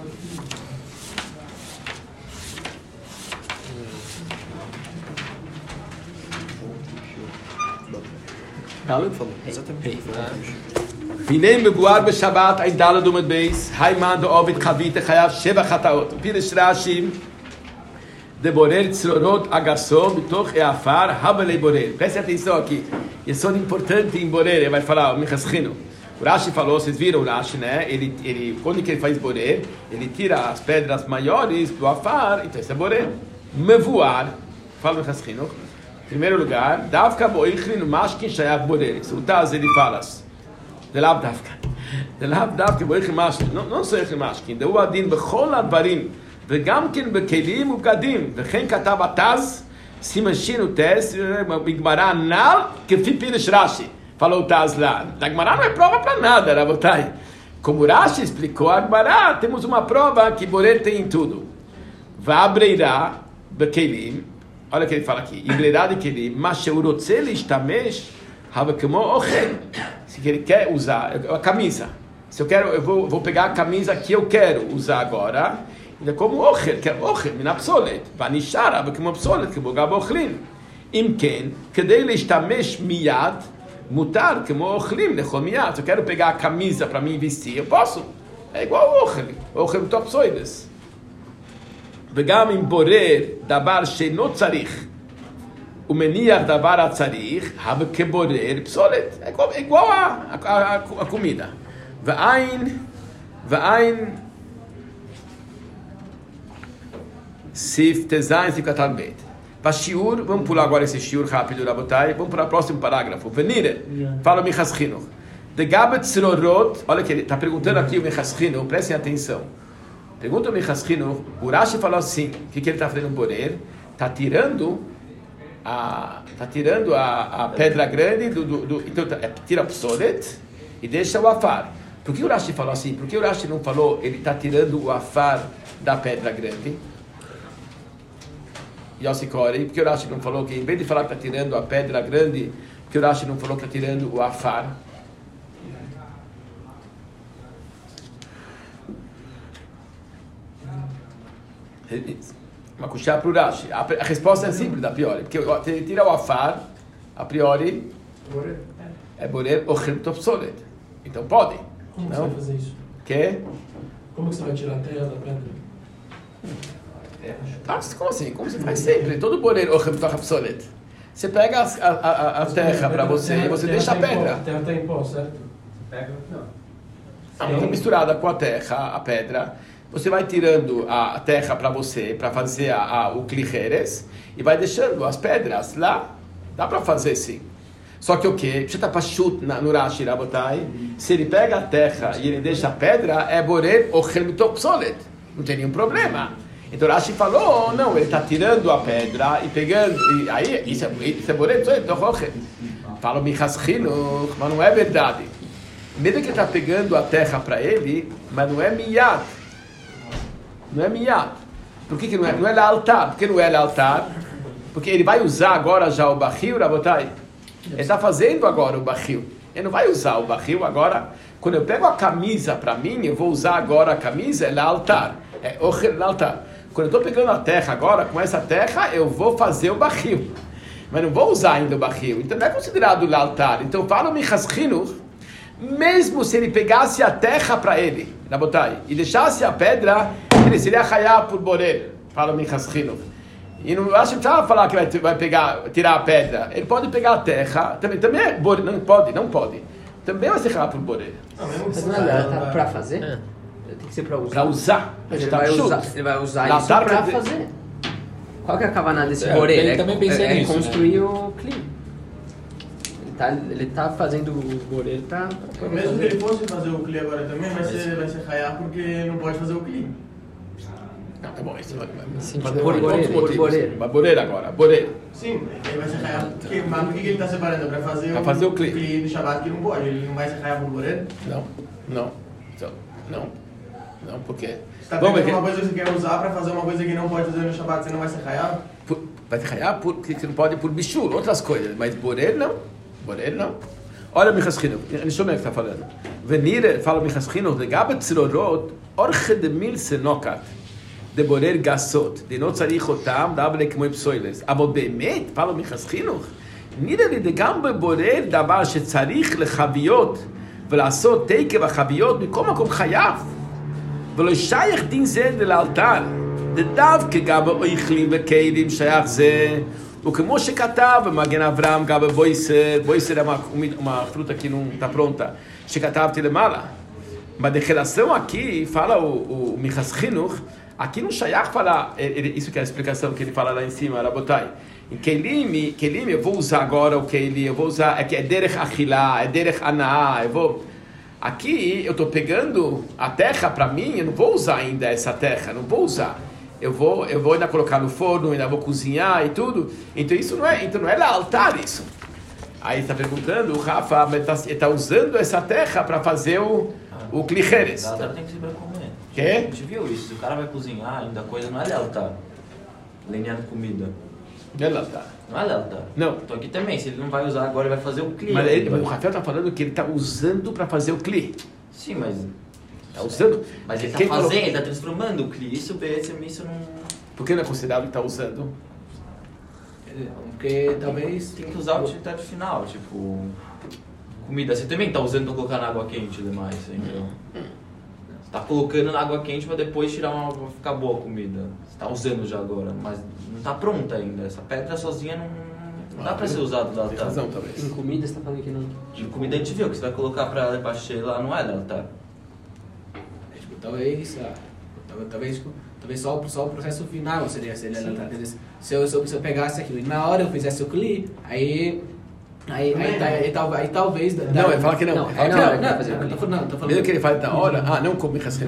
Exatamente. Vinem mebuar b'Shabbat ein dalad umed beis hayman do ovid chavita chayav sheva chataot. Pirish Rashi de borer tzrorot agasso bitoch eafar habalei borer. Preste atenção aqui. Isso é importante em borer. Ele vai falar o Minchas Chinuch. O Rashi falou, vocês viram o Rashi, né? Ele quando que ele faz borer, ele tira as pedras maiores do afar. Então isso é borer. Mevuar, fala o Minchas Chinuch. Em primeiro lugar, davka boichlin mashkin shayav borer. O Taz ele fala. דלאו דווקא בויכי משכין, לא צריך משכין, דהו הדין בכל הדברים, וגם כן בכלים ובגדים, וכן כתב התז, סימן שין וטס, בגמרא הנ"ל, כפי פירש רש"י. Falou o Taz lá, da Gemara não é prova para nada, Rabotai. Como o Rashi explicou a Gemara, temos uma prova que borer tem em tudo. Va'abreirá bekelim, olha o que ele fala aqui, ibreirá de kelim, mas sheurotze lishtamesh, havekemo ochel. Se ele quer usar a camisa, se eu quero, eu vou pegar a camisa que eu quero usar agora, é como ochel, que é ochel, min apsolet, vanishara, como apsolet, que boga bochlin. Imken, kedei lishtamesh miyad, mutar, como ochlim, lechol miyad. Se eu quero pegar a camisa para mim vestir, eu posso. É igual ochel top soides. וגם אם בורר דבר שאינו צריך ומניח דבר הצריך, הווה כבורר פסולת. igual a comida. ועין סעיף ט"ז סעיף קטן ב'. בשיעור, vamos pular agora esse shiur rápido, Rabotai, vamos para o próximo parágrafo. Venire, fala o Minchas Chinuch. De Gabet Tzrorot, olha que ele está perguntando aqui o Minchas Chinuch, prestem atenção. Pergunta o Minchas Chinuch, o Rashi falou assim, o que ele está fazendo no borer? Está tirando a pedra grande, então tira o psolet e deixa o afar. Por que o Rashi falou assim? Por que o Rashi não falou, ele está tirando o afar da pedra grande? Yossikori, porque o Rashi não falou que, em vez de falar que está tirando a pedra grande, porque o Rashi não falou que está tirando o afar? Uma cuxá para o Rashi. A resposta é simples da priori, porque ele tira o afar, a priori, é borer ochel topsolet. Então pode. Como você vai fazer isso? Que? Como você vai tirar a terra da pedra? Como assim? Como você faz sempre? Todo borer ochel topsolet. Você pega a terra para você e você deixa a pedra. A terra está em pó, certo? Pega? Não. Não, misturada com a terra, a pedra. Você vai tirando a terra para você, para fazer o clicheres, e vai deixando as pedras lá. Dá para fazer sim. Só que o quê? Você está para chute no Rashi, Rabotai. Se ele pega a terra e ele deixa a pedra, é borer o helmitopsolet. Não tem nenhum problema. Então Rashi falou, não, ele está tirando a pedra e pegando, e aí isso é borer, fala o Michaschino, mas não é verdade. Mesmo que ele está pegando a terra para ele, mas não é miyad. Não é miyad. Por que não é? Não é altar. Por que não é altar? Porque ele vai usar agora já o barril, Rabotai. Ele está fazendo agora o barril. Ele não vai usar o barril agora. Quando eu pego a camisa para mim, eu vou usar agora a camisa, é altar. É altar. Quando eu estou pegando a terra agora, com essa terra, eu vou fazer o barril. Mas não vou usar ainda o barril. Então não é considerado o altar. Então fala o Michaschino, mesmo se ele pegasse a terra para ele, Rabotai, e deixasse a pedra, ele seria Hayab por borer. Fala o Michaschino. E não acho que precisava falar que vai tirar a pedra. Ele pode pegar a terra, também é borer, não pode. Também vai ser Hayab por borer. Mas não é para fazer? Tem que ser para usar. Para usar. Ele vai usar isso para fazer. Qual que é a kavanah desse borer? Ele também pensei nisso, construir o clima. Ele tá fazendo o borer, tá... Mesmo que ele fosse fazer o cli agora também, vai ser Hayab porque não pode fazer o cli. Não, tá bom, isso vai borer. Borer agora, borer. Sim, ele vai ser Hayab, mas por que ele está separando? Para fazer o cli. Cli do Shabbat que não pode, ele não vai ser Hayab por borer? Não, por quê? Você está pegando uma coisa que você quer usar para fazer uma coisa que não pode fazer no Shabbat, você não vai ser Hayab? Vai ser Hayab porque você não pode por bichur, outras coisas, mas borer não. Olha o Michaschino, deixa eu ver o que está falando. Venir, fala o Michaschino, de Gabat Tzirorot, orche de mil senokat, de borer gasot, de not tzarich otam, dable k'moi psoiles. Aber באמת, fala o Michaschino, נראה לי גם בבורר דבר שצריך לחביות, ולעשות תקב החביות מכל מקום חייב, ולא שייך דין זה לאלתר, דווקא גם באוכלים וכלים שייך זה, וכמו שכתב במגן אברהם גם בבויסר, בויסר é uma fruta que não está pronta, שכתבתי למעלה. Mas de relação aqui, fala o Michaschino, aqui não shayach fala, isso que é a explicação que ele fala lá em cima, Rabotai. Em Kelim, eu vou usar agora o Kelim, eu vou usar, é derech achilá, é derech anaá, aqui eu estou pegando a terra para mim, eu não vou usar ainda essa terra, não vou usar. Eu vou ainda colocar no forno, ainda vou cozinhar e tudo. Então isso não é altar isso. Aí está perguntando, o Rafa está usando essa terra para fazer o clicheres. O altar tem que ser para comer. Quê? A gente viu isso. Se o cara vai cozinhar, ainda a coisa não é altar. Lenhar comida. Não é altar. Não é altar. Não. Então aqui também, se ele não vai usar agora, ele vai fazer o cli. Mas o Rafael está falando que ele está usando para fazer o cli. Sim, mas... Está usando. Mas ele está fazendo, ele está transformando o cli. Isso não... Por que não é considerado que está usando? Porque talvez... Tem que usar a utilidade final, tipo... Comida, você também está usando para colocar na água quente demais, entendeu? Você está colocando na água quente para depois tirar pra ficar boa a comida. Você está usando já agora, mas não está pronta ainda. Essa pedra sozinha não dá para ser usada da altar. Tem razão, talvez. Em comida, você está falando que não... De comida a gente viu, que você vai colocar para levache lá, não é da altar. Talvez só o processo final seria altar. Se eu pegasse aquilo e na hora eu fizesse o cli, aí talvez... Não, ele fala que não. Não, tô falando. Mesmo que ele fale na hora, não come Michaschino.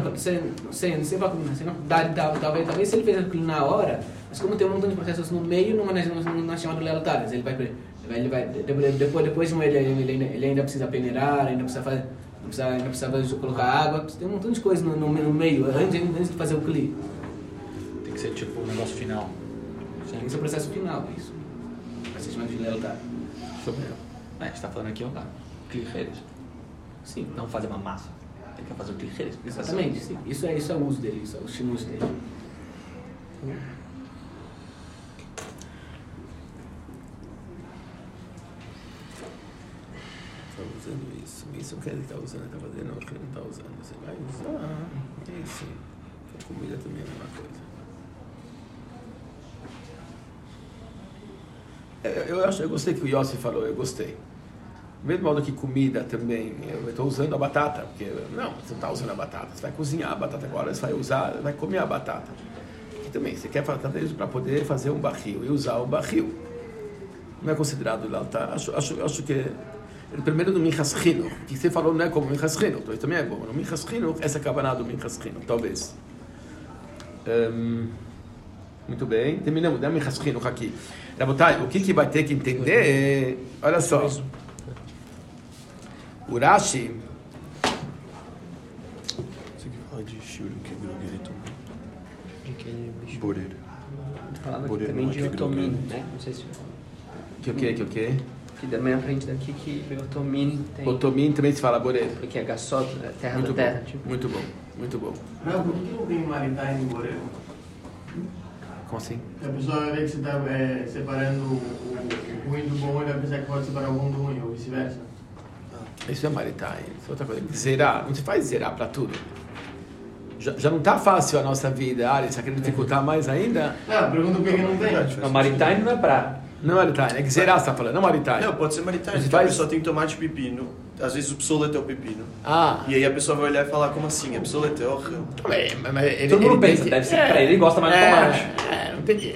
Talvez se ele fizer aquilo na hora, mas como tem um montão de processos no meio, não é chamado de altar. Ele vai depois ele ainda precisa peneirar, ainda precisa colocar água, tem um montão de coisas no meio, antes de fazer o cli. Tem que ser tipo o negócio final. Tem que ser o processo final, isso. Vai ser chamado de lealtar. A gente tá falando aqui, ó, clichês. Sim. Não fazer uma massa. Tem que fazer o clichês. Exatamente, sim. Isso é o uso dele, isso é o shimush dele. Está usando isso. Isso não quer dizer que está usando, está fazendo, não, que não está usando. Você vai usar. Isso. A comida também é uma coisa. Eu gostei que o Yossi falou, eu gostei. Do mesmo modo que comida também, eu estou usando a batata, porque não, você não está usando a batata, você vai cozinhar a batata agora, você vai comer a batata. E também, você quer fazer isso para poder fazer um barril e usar o barril. Não é considerado lá, tá? Acho que primeiro no Minchas Chinuch, que você falou não é como Minchas Chinuch, então isso também é bom. No Minchas Chinuch, essa é a kavanah do Minchas Chinuch, talvez. Muito bem, terminamos, né? Minchas Chinuch aqui. Rabotai, o que vai ter que entender? Olha só. O Rashi. Você que fala de Shiurim que Grogeri também. De que Borer. falava Borer também não é de que Otomin, Grogeri. né? Não sei se... Que o quê? Que também aprende daqui que Otomin tem... Otomin também se fala Borer. Porque é Gassot, terra Muito da terra. bom, Tipo. muito bom, muito bom. Não, por que não tem Maritain em Borel? Como assim? A pessoa vai ver que você está separando o ruim do bom e vai pensar que pode separar o bom do ruim, ou vice-versa. Isso é maritai, isso é outra coisa. Zerar, não se faz zerar para tudo. Já não está fácil a nossa vida, Ari, você quer dificultar mais ainda? Não, pergunta por que não tem. Não, Maritime não é pra... Não é maritai, é que zerar você está falando, não maritai. Não, pode ser maritais. Você Então, faz- a pessoa tem tomate e pepino. Às vezes o psolete é o pepino. Ah, E aí a pessoa vai olhar e falar, como assim? A psolete é horrível. Todo mundo pensa, deve ser pra ele gosta mais de tomate. Não entendi.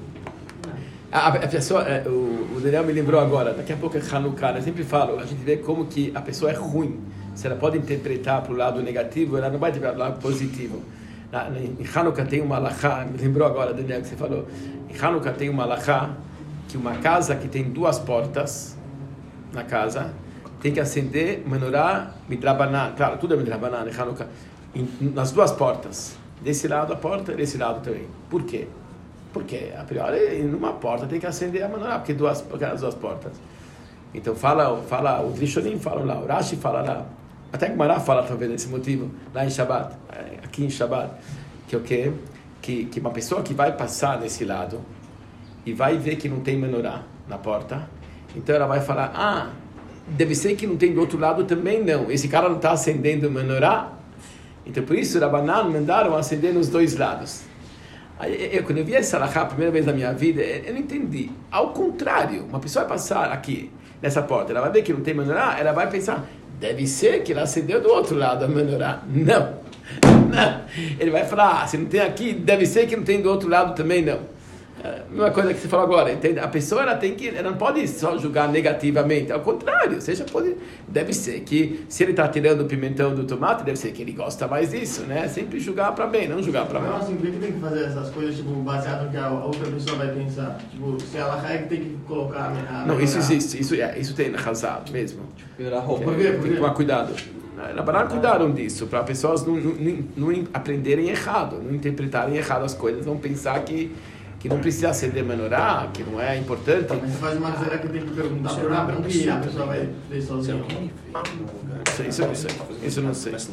A pessoa, o Daniel me lembrou agora, daqui a pouco é Hanukkah, eu sempre falo, a gente vê como que a pessoa é ruim. Se ela pode interpretar para o lado negativo, ela não vai interpretar para o lado positivo. Em Hanukkah tem uma halachá, me lembrou agora, Daniel, que você falou. Em Hanukkah tem uma halachá que uma casa que tem 2 portas na casa tem que acender menorá midrabanan. Claro, tudo é midrabanan em Hanukkah. Nas 2 portas. Desse lado a porta e desse lado também. Por quê? Porque, a priori, numa porta tem que acender a menorá, porque as 2 portas. Então, fala o Rishonim fala lá, o Rashi fala lá, até que Mará fala talvez desse motivo, lá em Shabbat, aqui em Shabbat, que o quê? Que uma pessoa que vai passar nesse lado e vai ver que não tem menorá na porta, então ela vai falar, deve ser que não tem do outro lado também não, esse cara não está acendendo menorá, então por isso Rabanan mandaram acender nos 2 lados. Quando eu vi essa halachá a primeira vez na minha vida, eu não entendi. Ao contrário, uma pessoa vai passar aqui, nessa porta, ela vai ver que não tem menorá, ela vai pensar, deve ser que ela acendeu do outro lado a menorá. Não. Ele vai falar, se não tem aqui, deve ser que não tem do outro lado também, não. Uma coisa que você falou agora, entende? A pessoa ela não pode só julgar negativamente, ao contrário, deve ser que se ele está tirando o pimentão do tomate, deve ser que ele gosta mais disso, né? Sempre julgar para bem, não julgar para mal. Não, assim, por que tem que fazer essas coisas, tipo, baseado no que a outra pessoa vai pensar? Tipo, se ela é que tem que colocar a Não, isso existe, isso tem na Hazard mesmo. Virar roupa. Por quê? Tem que tomar cuidado. Na Bará cuidaram disso, para pessoas não aprenderem errado, não interpretarem errado as coisas, não pensar que não precisa acender menorá, que não é importante. Mas você faz uma zera que tem que perguntar para ela, não que a pessoa vai ver sozinha. Isso eu não sei.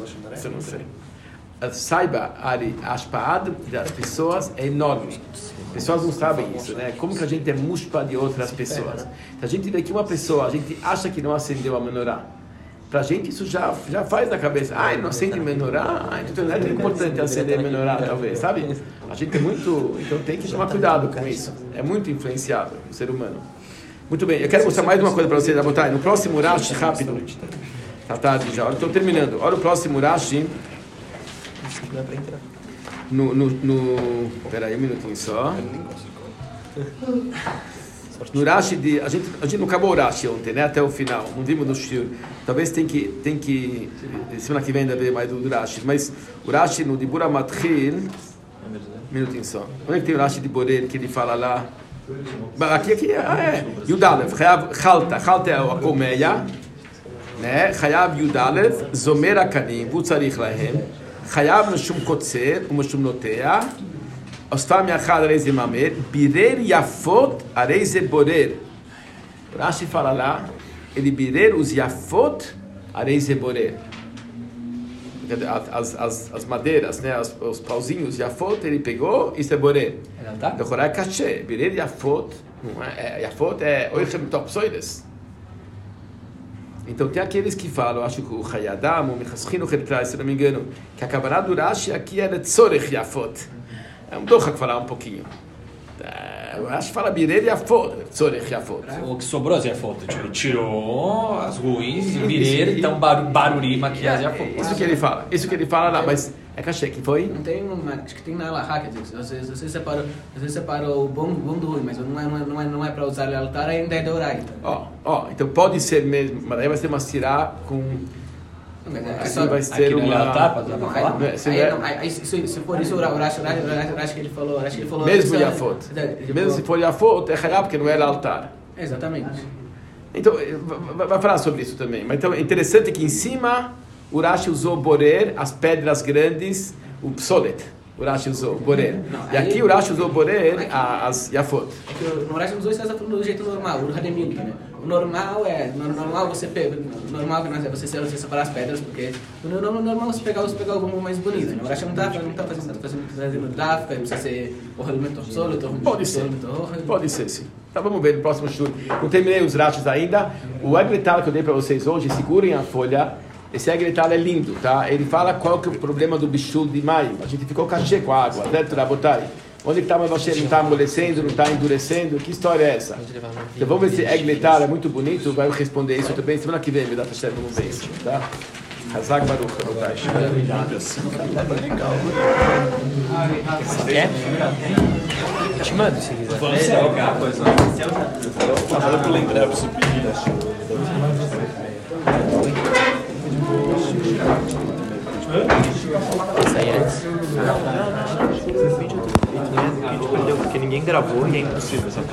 Saiba, Ari, a ashpaad das pessoas é enorme. As pessoas não sabem isso, né? Como que a gente é mushpa de outras pessoas? Se a gente vê que uma pessoa, a gente acha que não acendeu a menorá, pra gente isso já faz na cabeça. Ele não acende menorá? Então não é tão importante acender menorá, talvez, sabe? A gente é muito... Então tem que tomar cuidado com isso. É muito influenciável o ser humano. Muito bem, eu quero mostrar mais uma coisa para vocês, Rabotai. No próximo Rashi, rápido. Tá tarde já, estou terminando. Olha o próximo Rashi. Peraí, um minutinho só. No Rashi, a gente não acabou o Rashi ontem, né? Até o final, não vimos no Shir. Talvez tem que semana que vem ainda ver mais do Rashi. Mas o Rashi no Dibura Matril, um minutinho só. Onde é que tem o Rashi de Borer que ele fala lá? Aqui Yudalev, Chalta é a colmeia, né? Chayav Yudalev, Zomer Akanim, Vutzarich Lahem, Chayav Meshum Kotzer, Meshum Notea. Ostam Yachad Areize Mamer, Birer Yafot Areize Borer. Rashi fala lá, ele birer os Yafot Areize Borer. As madeiras, né, os pauzinhos Yafot, ele pegou, isso é Borer. Do Chorai Kaché, Birer Yafot, Yafot é Oichem Topsoides. Então tem aqueles que falam, acho que o Hayadam, o Mechaschino Chertrai, se não me engano, que a camarada do Rashi aqui é Tzorech Yafot. É um doha que falar um pouquinho. eu acho que fala Birer e Afot. Tzorech e Afot. O que sobrou as Yafot. Tipo, ele tirou as ruins e Birer, então Barurim aqui as Yafot. Isso que ele fala. Isso que ele fala lá, mas é cachê que foi? Não tem uma, acho que tem na Laha, quer dizer, você separa o bom do ruim, mas não é para usar o altar, ainda é Doraita. Então pode ser mesmo, mas aí vai ser uma sirá com... Assim vai ser aqui uma... no altar, para falar? Se for isso, o Rashi que ele falou... Mesmo Yafot. Mesmo se for Yafot, é Hará, porque não era altar. Exatamente. Então, vai falar sobre isso também. Mas então, é interessante que em cima, o Rashi usou Borer, as pedras grandes, o Psolet. O Rashi usou Borer. E aqui o Rashi usou Borer, as Yafot. O Rashi usou isso do jeito normal, o Hademilk, né? O normal é você separar as pedras, porque o normal é você pegar o bambu mais bonito, né? O Rashi não tá fazendo dafka, precisa ser o elemento sólido. Pode ser, sim. Então vamos ver no próximo estudo. Não terminei os Rashis ainda. O Egretal que eu dei para vocês hoje, segurem a folha. Esse Egretal é lindo, tá? Ele fala qual que é o problema do bichul de maio. A gente ficou cachê com a água, dentro da botai. Onde está, mas você não está amolecendo, não está endurecendo? Que história é essa? Então vamos ver se Egletar é muito bonito, vai responder isso também. Semana que vem, me dá para chegar, vamos ver isso, tá? Hazak Baruch, Rabotai. Quer? Eu te mando se quiser. Vamos ser qualquer coisa. Fala pra lembrar, pra você pedir a chuva. Isso aí antes? Não. O vídeo perdeu porque ninguém gravou e é impossível essa